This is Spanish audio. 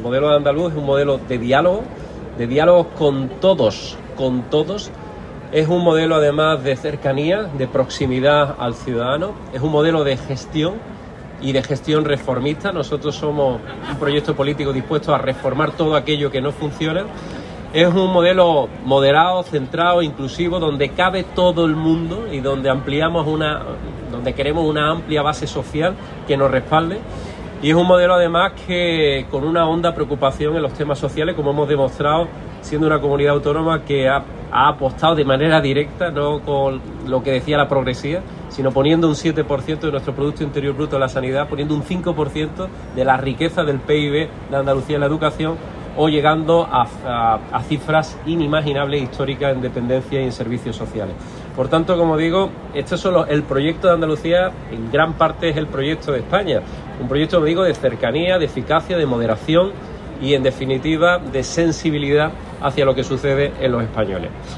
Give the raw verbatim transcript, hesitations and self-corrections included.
modelo de andaluz es un modelo de diálogo, de diálogo con todos, con todos. Es un modelo además de cercanía, de proximidad al ciudadano. Es un modelo de gestión y de gestión reformista. Nosotros somos un proyecto político dispuesto a reformar todo aquello que no funciona. Es un modelo moderado, centrado, inclusivo, donde cabe todo el mundo y donde ampliamos una, donde queremos una amplia base social que nos respalde. Y es un modelo además que con una honda preocupación en los temas sociales, como hemos demostrado, siendo una comunidad autónoma que ha, ha apostado de manera directa, no con lo que decía la progresía, sino poniendo un siete por ciento de nuestro Producto Interior Bruto en la sanidad, poniendo un cinco por ciento de la riqueza del P I B de Andalucía en la educación, o llegando a, a, a cifras inimaginables históricas en dependencia y en servicios sociales. Por tanto, como digo, este es solo el proyecto de Andalucía, en gran parte es el proyecto de España. Un proyecto, como digo, de cercanía, de eficacia, de moderación y, en definitiva, de sensibilidad hacia lo que sucede en los españoles.